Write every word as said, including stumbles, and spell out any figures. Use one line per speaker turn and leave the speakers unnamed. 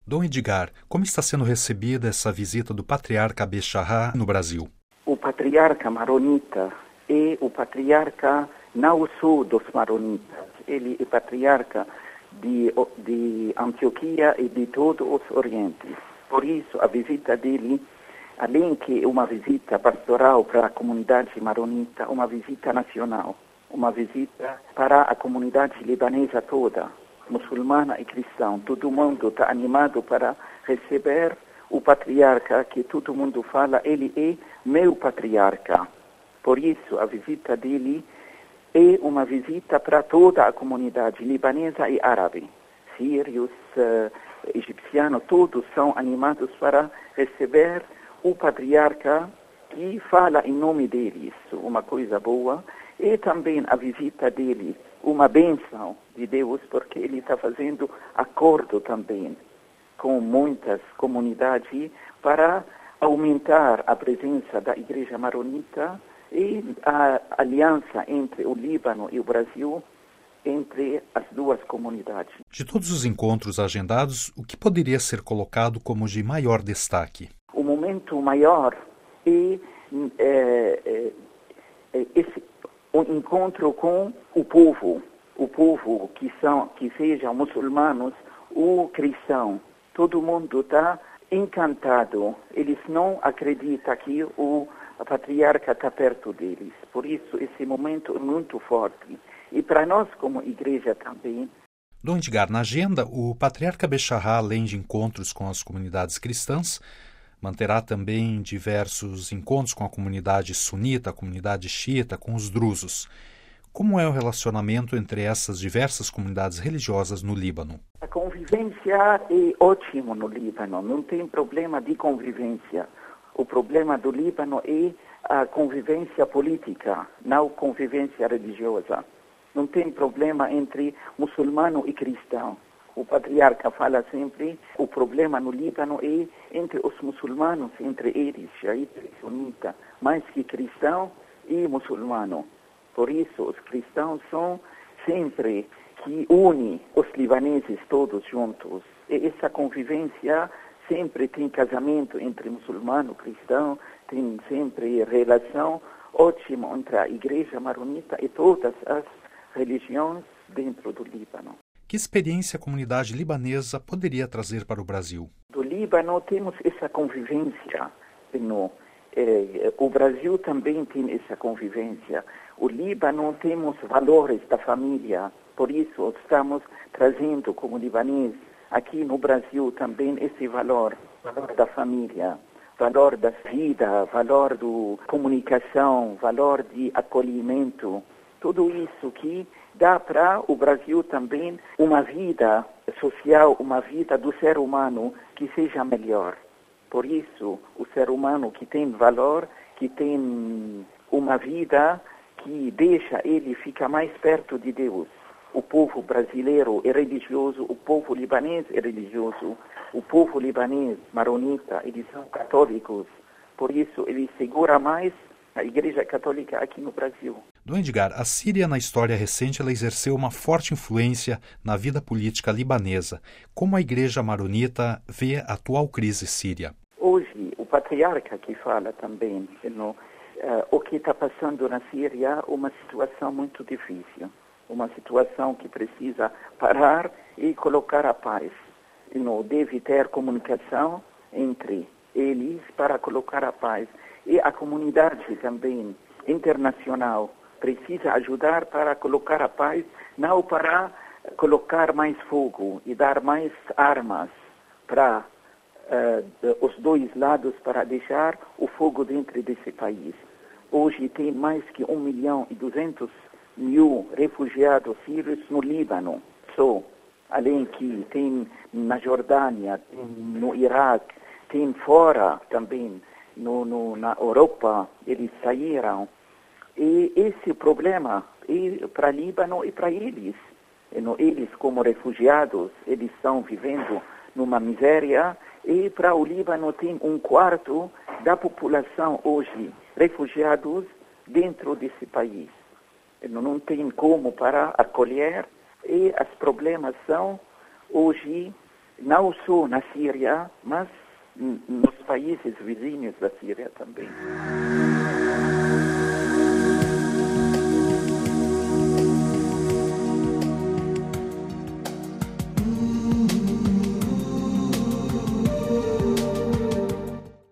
Dom Edgar, como está sendo recebida essa visita do patriarca Abe-Shahá no Brasil?
O patriarca maronita é o patriarca não só dos maronitas, ele é patriarca de, de Antioquia e de todo os Orientes. Por isso, a visita dele, além que uma visita pastoral para a comunidade maronita, uma visita nacional, uma visita para a comunidade libanesa toda, muçulmana e cristã. Todo mundo está animado para receber o patriarca, que todo mundo fala, ele é meu patriarca. Por isso, a visita dele é uma visita para toda a comunidade libanesa e árabe. Sírios, uh, egipcianos, todos são animados para receber o patriarca que fala em nome deles, uma coisa boa. E também a visita dele, uma bênção de Deus, porque ele está fazendo acordo também com muitas comunidades para aumentar a presença da Igreja Maronita e a aliança entre o Líbano e o Brasil, entre as duas comunidades.
De todos os encontros agendados, o que poderia ser colocado como de maior destaque?
O momento maior é, é, é, é esse, o encontro com o povo, o povo que, são, que sejam muçulmanos ou cristãos. Todo mundo está encantado. Eles não acreditam que o patriarca está perto deles. Por isso, esse momento é muito forte. E para nós, como igreja também.
Dom Edgar, na agenda, o patriarca Abe-Shahá, além de encontros com as comunidades cristãs, manterá também diversos encontros com a comunidade sunita, a comunidade xiita, com os drusos. Como é o relacionamento entre essas diversas comunidades religiosas no Líbano?
A convivência é ótima no Líbano, não tem problema de convivência. O problema do Líbano é a convivência política, não convivência religiosa. Não tem problema entre muçulmano e cristão. O patriarca fala sempre, o problema no Líbano é entre os muçulmanos, entre eles, xiita e sunita, mais que cristão e muçulmano. Por isso, os cristãos são sempre que unem os libaneses todos juntos. E essa convivência sempre tem casamento entre muçulmano e cristão, tem sempre relação ótima entre a Igreja Maronita e todas as religiões dentro do Líbano.
Que experiência a comunidade libanesa poderia trazer para o Brasil?
Do Líbano temos essa convivência. No, eh, o Brasil também tem essa convivência. O Líbano temos valores da família. Por isso estamos trazendo como libanês aqui no Brasil também esse valor, valor da família, valor da vida, valor da comunicação, valor de acolhimento. Tudo isso que dá para o Brasil também uma vida social, uma vida do ser humano que seja melhor. Por isso, o ser humano que tem valor, que tem uma vida que deixa ele ficar mais perto de Deus. O povo brasileiro é religioso, o povo libanês é religioso, o povo libanês, maronita, eles são católicos. Por isso, ele segura mais a Igreja Católica aqui no Brasil.
Dom Edgar, a Síria, na história recente, ela exerceu uma forte influência na vida política libanesa. Como a Igreja Maronita vê a atual crise síria?
Hoje, o patriarca que fala também, no, uh, o que está passando na Síria é uma situação muito difícil. Uma situação que precisa parar e colocar a paz. No, deve ter comunicação entre eles para colocar a paz. E a comunidade também internacional precisa ajudar para colocar a paz, não para colocar mais fogo e dar mais armas para uh, os dois lados para deixar o fogo dentro desse país. Hoje tem mais que um milhão e duzentos mil refugiados sírios no Líbano, só. Além que tem na Jordânia, tem no Iraque, tem fora também. No, no, na Europa, eles saíram. E esse problema é para Líbano e para eles. E no, eles, como refugiados, eles estão vivendo numa miséria. E para o Líbano tem um quarto da população hoje, refugiados dentro desse país. E não tem como para acolher. E os problemas são, hoje, não só na Síria, mas nos países vizinhos da Síria também.